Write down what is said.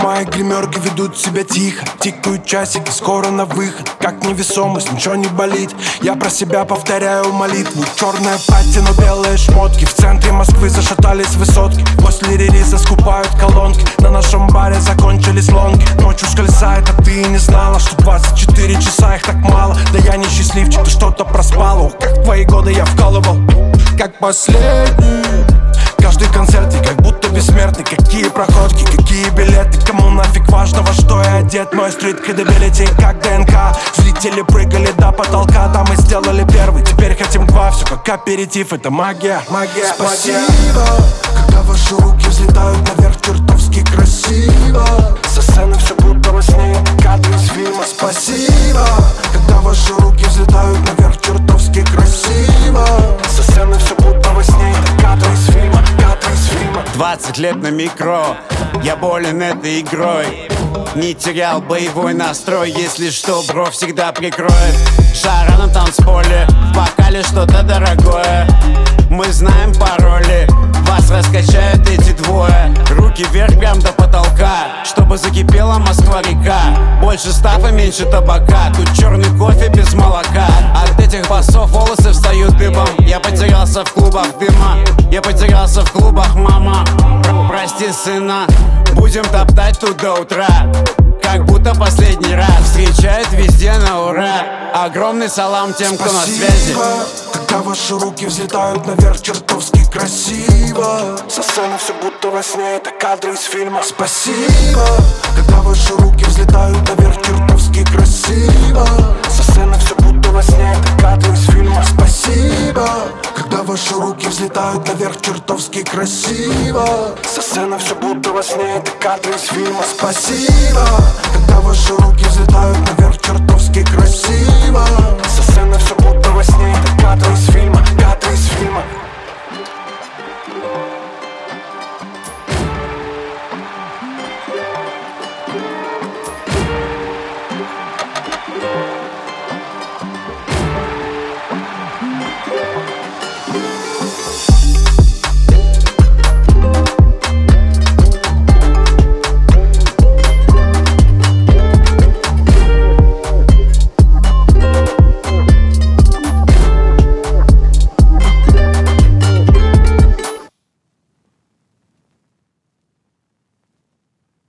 мои гримерки ведут себя тихо. Тикают часики, скоро на выход. Как невесомость, ничего не болит. Я про себя повторяю молитву. Черная пати, но белые шмотки. В центре Москвы зашатались высотки. После релиза скупают колонки. На нашем баре закончились лонги. Ночь ускользает, а ты и не знала, что 24 часа их так мало. Да я не счастливчик, ты что-то проспала. Ох, как в твои годы я вкалывал, как последний. Каждый концерт и как будто бессмертный. Какие проходки, какие билеты. Кому нафиг важно, во что я одет. Мой стрит кредабилити как ДНК. Зрители прыгали до потолка. Да, мы сделали первый, теперь хотим два. Все как аперитив, это магия, магия. Спасибо, когда ваши руки взлетают наверх, чертовски красиво. Со сцены все будто во сне, кадры из фильма. Спасибо, когда ваши руки взлетают наверх, чертовски красиво. Со сцены все будто во сне, кадры из фильма. 20 лет на микро, я болен этой игрой. Не терял боевой настрой, если что, бро всегда прикроет. Жара на танцполе, в бокале что-то дорогое. Мы знаем пароли, вас раскачают эти двое. Руки вверх прям до потолка, чтобы закипела Москва-река. Больше стафа, меньше табака, тут черный кофе без молока. От этих басов волосы встают дыбом. Я потерялся в клубах дыма, я потерялся в клубах, мама. Прости, сына, будем топтать тут до утра. Как будто последний раз встречают везде на ура. Огромный салам тем, кто на связи. Когда ваши руки взлетают наверх, чертовски красиво. Со сцены все будто во сне, это кадры из фильма. Спасибо, когда ваши руки взлетают наверх, чертовски красиво. Со сцены все будто во сне, это кадры из фильма. Спасибо, когда ваши руки взлетают наверх, чертовски красиво. Со сцены все будто во сне, это кадры из фильма. Спасибо, когда ваши руки взлетают наверх, чертовски красиво.